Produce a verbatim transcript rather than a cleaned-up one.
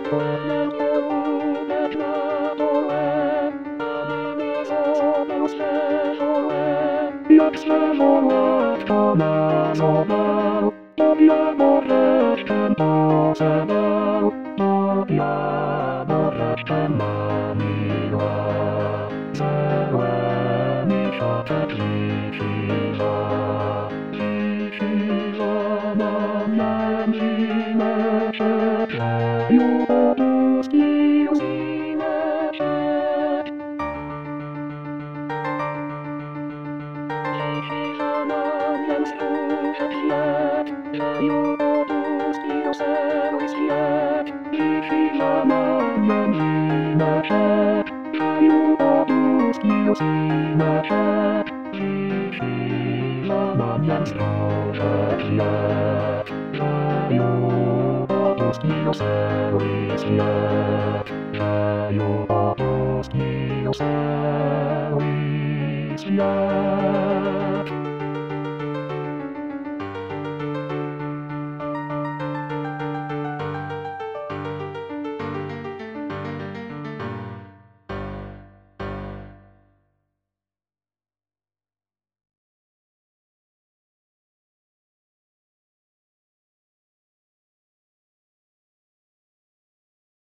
Jak zawołać to nazował, to ja boreszczem pozewał, to ja boreszczem mamiła. Zerłe mi siaczek zisiła, zisiła mam na zimę się, kraju opusti zimę się. Mam słuchać świat, kraju opusti oseły świat. Dzisiejsza mam zimę się, kraju opusti zimę się. Dzisiejsza mam słuchać świat, kraju opusti oseły świat. Kraju opusti oseły świat.